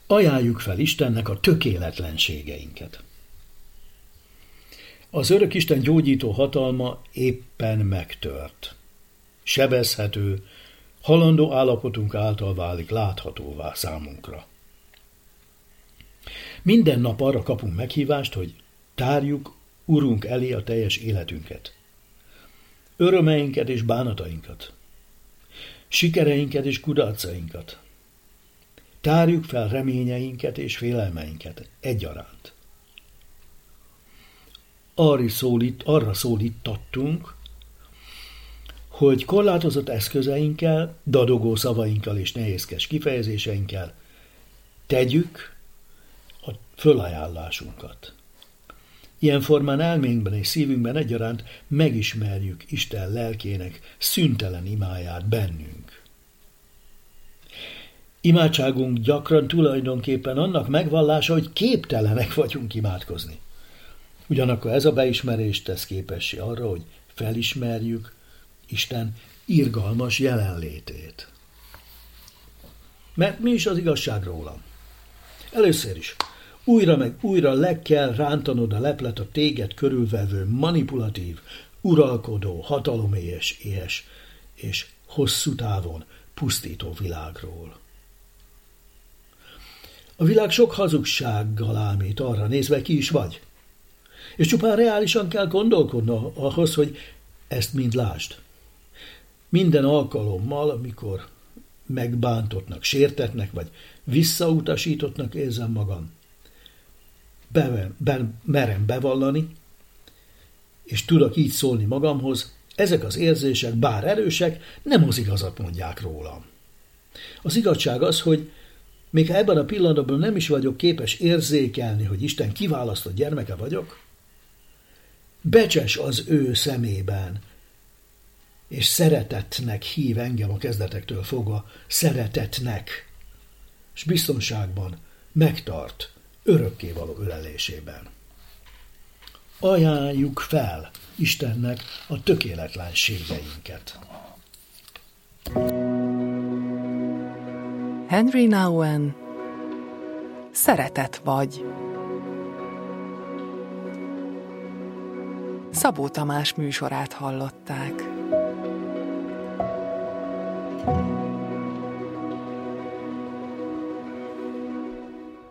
Ajánljuk fel Istennek a tökéletlenségeinket. Az Örökisten gyógyító hatalma éppen megtört. Sebezhető, halandó állapotunk által válik láthatóvá számunkra. Minden nap arra kapunk meghívást, hogy tárjuk Urunk elé a teljes életünket. Örömeinket és bánatainkat. Sikereinket és kudarcainkat. Tárjuk fel reményeinket és félelmeinket egyaránt. Arra szólítattunk, hogy korlátozott eszközeinkkel, dadogó szavainkkal és nehézkes kifejezéseinkkel tegyük a fölajánlásunkat. Ilyen formán elménkben és szívünkben egyaránt megismerjük Isten lelkének szüntelen imáját bennünk. Imádságunk gyakran tulajdonképpen annak megvallása, hogy képtelenek vagyunk imádkozni. Ugyanakkor ez a beismerés tesz képessé arra, hogy felismerjük Isten irgalmas jelenlétét. Mert mi is az igazság rólam? Először is, újra meg újra le kell rántanod a leplet a téged körülvevő manipulatív, uralkodó, hataloméhes és hosszú távon pusztító világról. A világ sok hazugsággal ámít arra nézve, ki is vagy. És csupán reálisan kell gondolkodnod ahhoz, hogy ezt mind lásd. Minden alkalommal, amikor megbántottnak, sértetnek, vagy visszautasítottnak érzem magam, merem bevallani, és tudok így szólni magamhoz, ezek az érzések, bár erősek, nem az igazat mondják rólam. Az igazság az, hogy még ha ebben a pillanatban nem is vagyok képes érzékelni, hogy Isten kiválasztott gyermeke vagyok, becses az ő szemében, és szeretetnek hív engem a kezdetektől fogva, szeretetnek, és biztonságban megtart örökkévaló ölelésében. Ajánljuk fel Istennek a tökéletlenségeinket. Henry Nouwen, Szeretet vagy. Szabó Tamás műsorát hallották.